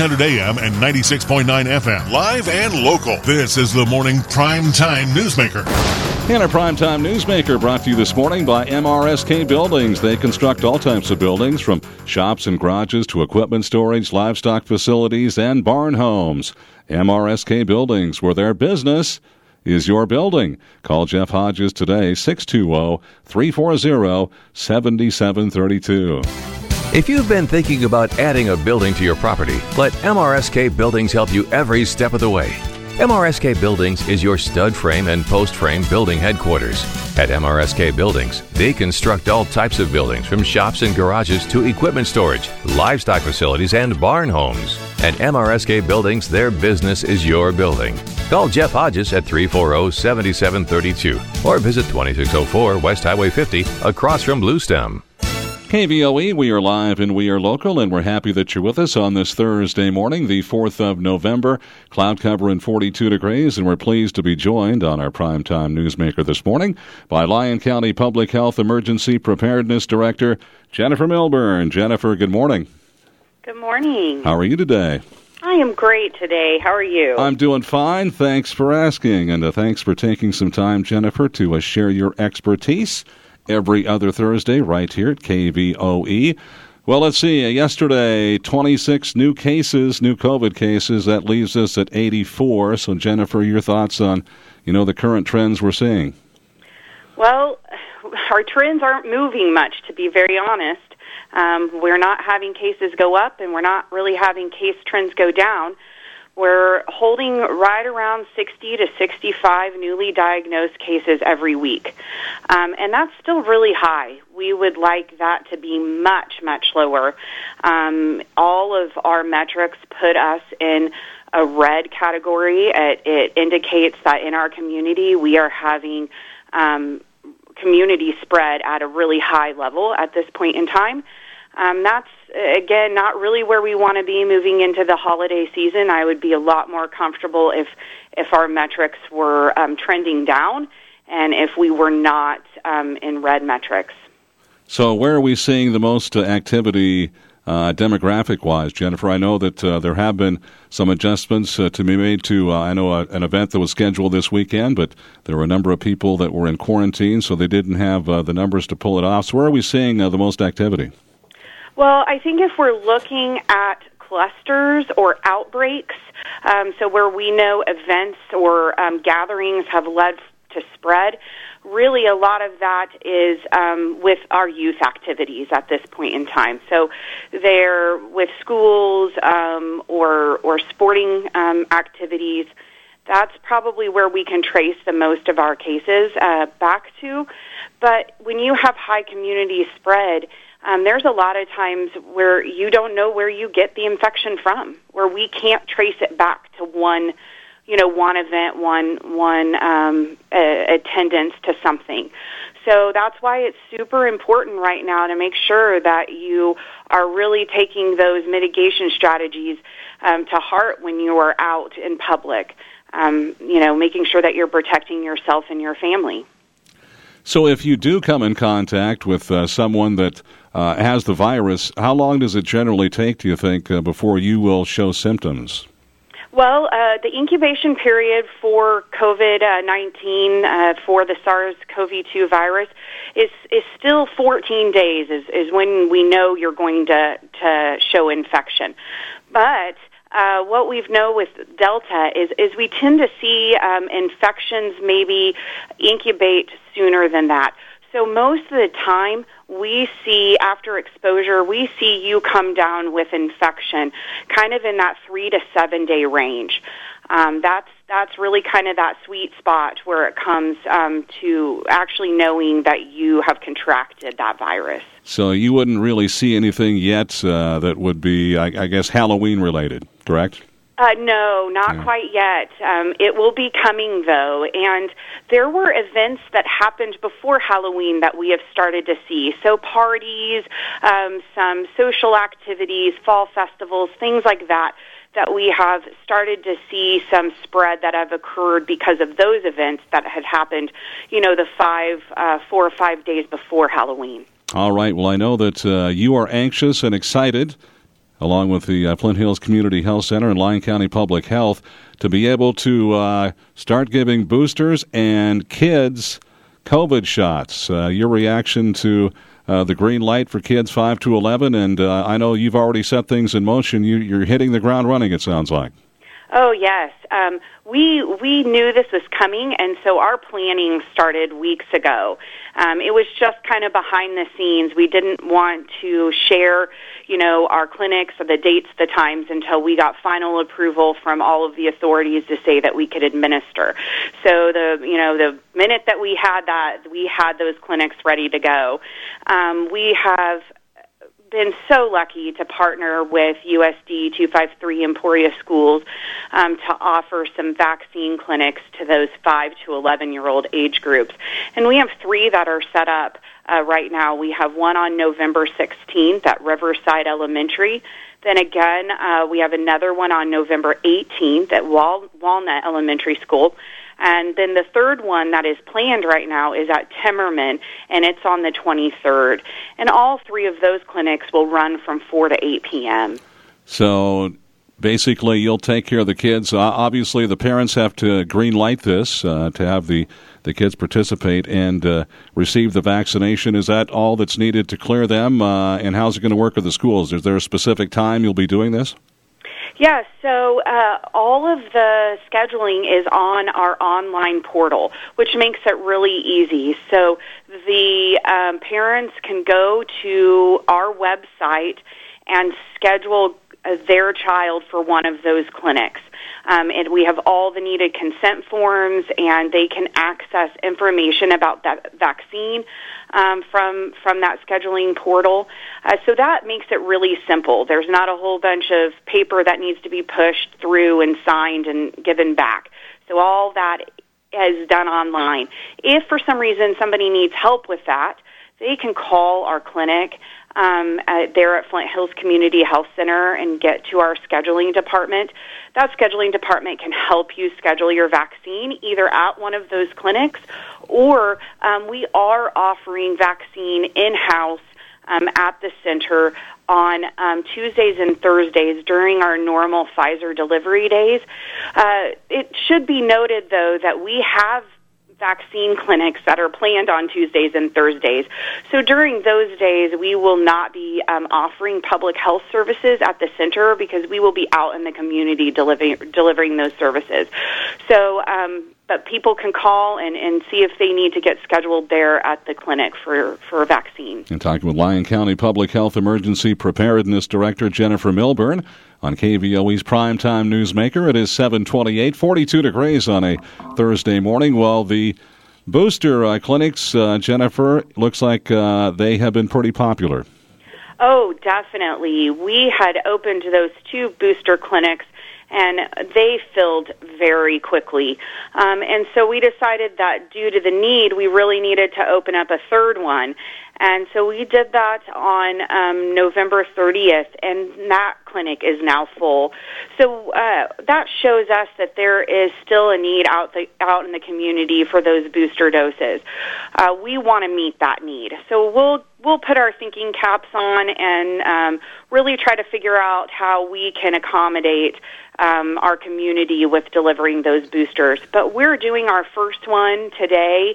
1400 AM and 96.9 FM. Live and local. This is the Morning Primetime Newsmaker. And our Primetime Newsmaker brought to you this morning by MRSK Buildings. They construct all types of buildings, from shops and garages to equipment storage, livestock facilities, and barn homes. MRSK Buildings, where their business is your building. Call Jeff Hodges today, 620-340-7732. If you've been thinking about adding a building to your property, let MRSK Buildings help you every step of the way. MRSK Buildings is your stud frame and post frame building headquarters. At MRSK Buildings, they construct all types of buildings, from shops and garages to equipment storage, livestock facilities, and barn homes. At MRSK Buildings, their business is your building. Call Jeff Hodges at 340-7732 or visit 2604 West Highway 50 across from Bluestem. KVOE, we are live and we are local, and we're happy that you're with us on this Thursday morning, the 4th of November. Cloud cover in 42 degrees, and we're pleased to be joined on our Primetime Newsmaker this morning by Lyon County Public Health Emergency Preparedness Director Jennifer Milburn. Jennifer, good morning. Good morning. How are you today? I am great today. How are you? I'm doing fine. Thanks for asking, and thanks for taking some time, Jennifer, to share your expertise every other Thursday right here at KVOE. Well, let's see. Yesterday, 26 new COVID cases. That leaves us at 84. So, Jennifer, your thoughts on, the current trends we're seeing? Well, our trends aren't moving much, to be very honest. We're not having cases go up, and we're not really having case trends go down. We're holding right around 60 to 65 newly diagnosed cases every week. And that's still really high. We would like that to be much, much lower. All of our metrics put us in a red category. It indicates that in our community we are having community spread at a really high level at this point in time. That's, again, not really where we want to be moving into the holiday season. I would be a lot more comfortable if our metrics were trending down and if we were not in red metrics. So where are we seeing the most activity demographic-wise, Jennifer? I know that there have been some adjustments to be made to, an event that was scheduled this weekend, but there were a number of people that were in quarantine, so they didn't have the numbers to pull it off. So where are we seeing the most activity? Well, I think if we're looking at clusters or outbreaks, so where we know events or gatherings have led to spread, really a lot of that is with our youth activities at this point in time. So they're with schools or sporting activities. That's probably where we can trace the most of our cases back to. But when you have high community spread, there's a lot of times where you don't know where you get the infection from, where we can't trace it back to one event, one attendance to something. So that's why it's super important right now to make sure that you are really taking those mitigation strategies to heart when you are out in public, making sure that you're protecting yourself and your family. So if you do come in contact with someone that has the virus, how long does it generally take, do you think, before you will show symptoms? Well, the incubation period for COVID-19, for the SARS-CoV-2 virus, is still 14 days is when we know you're going to show infection. But what we've known with Delta is we tend to see infections maybe incubate sooner than that. So most of the time, we see, after exposure, we see you come down with infection kind of in that 3 to 7 day range. That's really kind of that sweet spot where it comes to actually knowing that you have contracted that virus. So you wouldn't really see anything yet that would be, I guess, Halloween-related, correct? No, not quite yet. It will be coming, though, and there were events that happened before Halloween that we have started to see. So parties, some social activities, fall festivals, things like that we have started to see some spread that have occurred because of those events that had happened, the 4 or 5 days before Halloween. All right. Well, I know that you are anxious and excited along with the Flint Hills Community Health Center and Lyon County Public Health, to be able to start giving boosters and kids COVID shots. Your reaction to the green light for kids 5 to 11, and I know you've already set things in motion. You're hitting the ground running, it sounds like. Oh, yes. We knew this was coming, and so our planning started weeks ago. It was just kind of behind the scenes. We didn't want to share, our clinics or the dates, the times, until we got final approval from all of the authorities to say that we could administer. So the minute that we had that, we had those clinics ready to go. We have been so lucky to partner with USD 253 Emporia Schools to offer some vaccine clinics to those 5 to 11-year-old age groups. And we have 3 that are set up right now. We have one on November 16th at Riverside Elementary. Then again, we have another one on November 18th at Walnut Elementary School. And then the third one that is planned right now is at Timmerman, and it's on the 23rd. And all 3 of those clinics will run from 4 to 8 p.m. So basically you'll take care of the kids. Obviously the parents have to green light this to have the kids participate and receive the vaccination. Is that all that's needed to clear them? And how's it going to work with the schools? Is there a specific time you'll be doing this? Yeah, so all of the scheduling is on our online portal, which makes it really easy. So the parents can go to our website and schedule their child for one of those clinics. And we have all the needed consent forms, and they can access information about that vaccine from that scheduling portal. So that makes it really simple. There's not a whole bunch of paper that needs to be pushed through and signed and given back. So all that is done online. If for some reason somebody needs help with that, they can call our clinic there at Flint Hills Community Health Center and get to our scheduling department. That scheduling department can help you schedule your vaccine either at one of those clinics, or we are offering vaccine in-house at the center on Tuesdays and Thursdays during our normal Pfizer delivery days. It should be noted, though, that we have vaccine clinics that are planned on Tuesdays and Thursdays. So during those days, we will not be offering public health services at the center because we will be out in the community delivering those services. So, but people can call and see if they need to get scheduled there at the clinic for a vaccine. And talking with Lyon County Public Health Emergency Preparedness Director Jennifer Milburn on KVOE's Primetime Newsmaker. It is 7:28, 42 degrees on a Thursday morning. Well, the booster clinics, Jennifer, looks like they have been pretty popular. Oh, definitely. We had opened those 2 booster clinics, and they filled very quickly. And so we decided that due to the need, we really needed to open up a third one. And so we did that on November 30th, and that clinic is now full. So that shows us that there is still a need out in the community for those booster doses. We want to meet that need. So we'll put our thinking caps on and really try to figure out how we can accommodate our community with delivering those boosters. But we're doing our first one today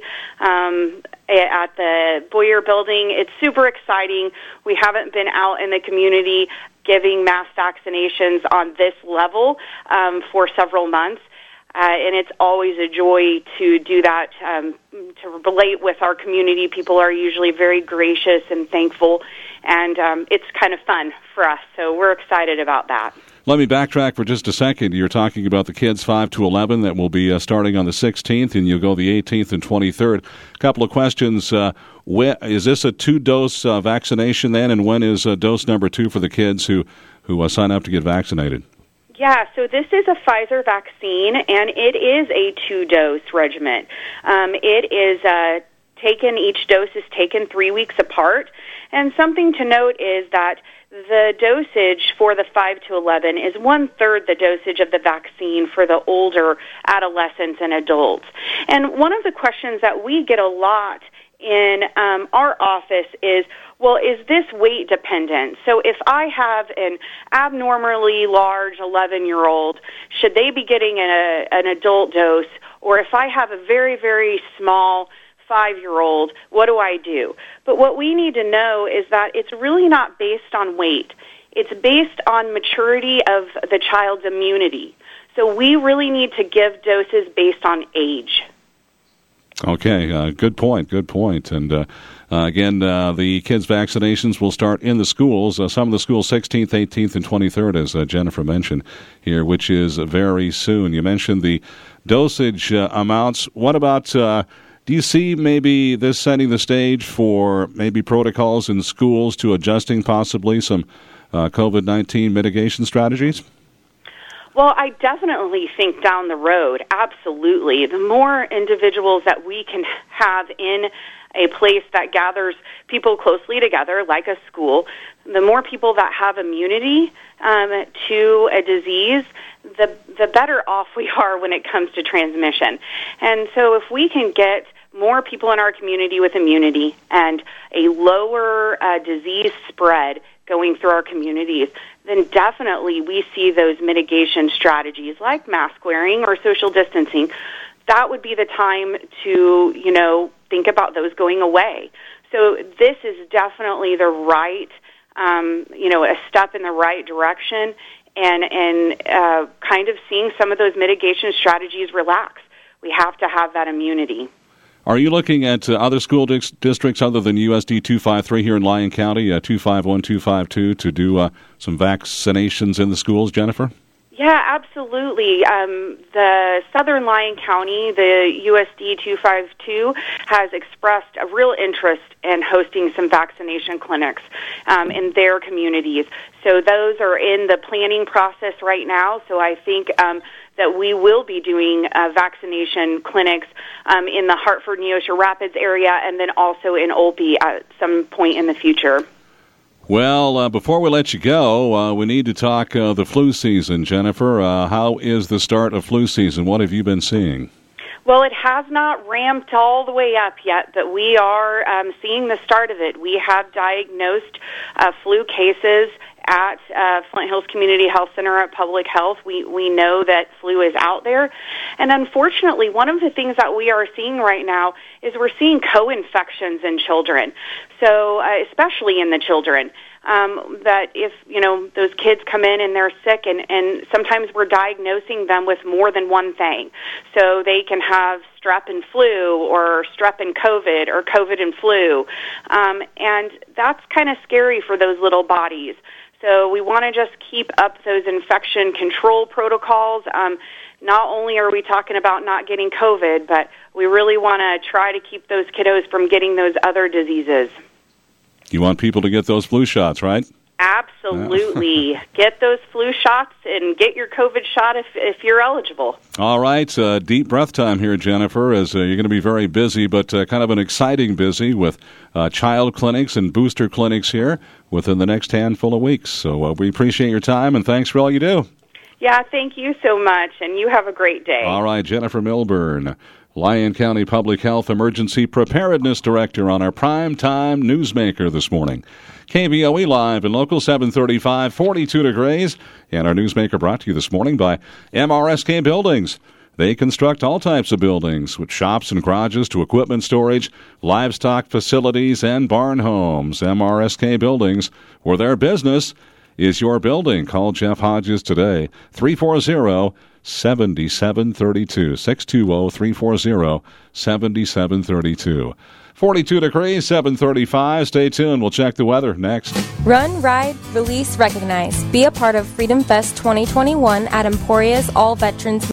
at the Boyer Building. It's super exciting. We haven't been out in the community giving mass vaccinations on this level for several months. And it's always a joy to do that, to relate with our community. People are usually very gracious and thankful, and it's kind of fun for us. So we're excited about that. Let me backtrack for just a second. You're talking about the kids 5 to 11 that will be starting on the 16th, and you'll go the 18th and 23rd. A couple of questions. Is this a 2-dose vaccination then, and when is dose number 2 for the kids who sign up to get vaccinated? Yeah, so this is a Pfizer vaccine, and it is a 2-dose regimen. Each dose is taken 3 weeks apart, and something to note is that the dosage for the 5 to 11 is 1/3 the dosage of the vaccine for the older adolescents and adults. And one of the questions that we get a lot in our office is, well, is this weight dependent? So if I have an abnormally large 11-year-old, should they be getting an adult dose? Or if I have a very, very small 5-year-old, what do I do? But what we need to know is that it's really not based on weight. It's based on maturity of the child's immunity. So we really need to give doses based on age. Okay, good point. And again, the kids' vaccinations will start in the schools. Some of the schools 16th, 18th, and 23rd, as Jennifer mentioned here, which is very soon. You mentioned the dosage amounts. What about, do you see maybe this setting the stage for maybe protocols in schools to adjusting possibly some COVID-19 mitigation strategies? Well, I definitely think down the road, absolutely. The more individuals that we can have in a place that gathers people closely together, like a school, the more people that have immunity to a disease, the better off we are when it comes to transmission. And so if we can get more people in our community with immunity and a lower disease spread going through our communities, then definitely we see those mitigation strategies like mask wearing or social distancing. That would be the time to, think about those going away. So this is definitely the right, a step in the right direction and kind of seeing some of those mitigation strategies relax. We have to have that immunity. Are you looking at other school districts other than USD 253 here in Lyon County, 251, 252, to do some vaccinations in the schools, Jennifer? Yeah, absolutely. The Southern Lyon County, the USD 252, has expressed a real interest in hosting some vaccination clinics in their communities. So those are in the planning process right now. So I think that we will be doing vaccination clinics in the Hartford, Neosho Rapids area, and then also in Olpe at some point in the future. Well, before we let you go, we need to talk the flu season. Jennifer, how is the start of flu season? What have you been seeing? Well, it has not ramped all the way up yet, but we are seeing the start of it. We have diagnosed flu cases at Flint Hills Community Health Center at Public Health. We know that flu is out there. And unfortunately, one of the things that we are seeing right now is we're seeing co-infections in children. So especially in the children, that if, those kids come in and they're sick and sometimes we're diagnosing them with more than one thing. So they can have strep and flu or strep and COVID or COVID and flu. And that's kind of scary for those little bodies. So we want to just keep up those infection control protocols. Not only are we talking about not getting COVID, but we really want to try to keep those kiddos from getting those other diseases. You want people to get those flu shots, right? Absolutely. Get those flu shots and get your COVID shot if you're eligible. All right. Deep breath time here, Jennifer, as you're going to be very busy, but kind of an exciting busy with child clinics and booster clinics here within the next handful of weeks. So we appreciate your time, and thanks for all you do. Yeah, thank you so much, and you have a great day. All right, Jennifer Milburn, Lyon County Public Health Emergency Preparedness Director on our Primetime Newsmaker this morning. KVOE Live and Local 735, 42 degrees. And our Newsmaker brought to you this morning by MRSK Buildings. They construct all types of buildings, with shops and garages to equipment storage, livestock facilities, and barn homes. MRSK Buildings, where their business is your building. Call Jeff Hodges today, 340-7732, 620-340-7732. 42 degrees, 735. Stay tuned. We'll check the weather next. Run, ride, release, recognize. Be a part of Freedom Fest 2021 at Emporia's All Veterans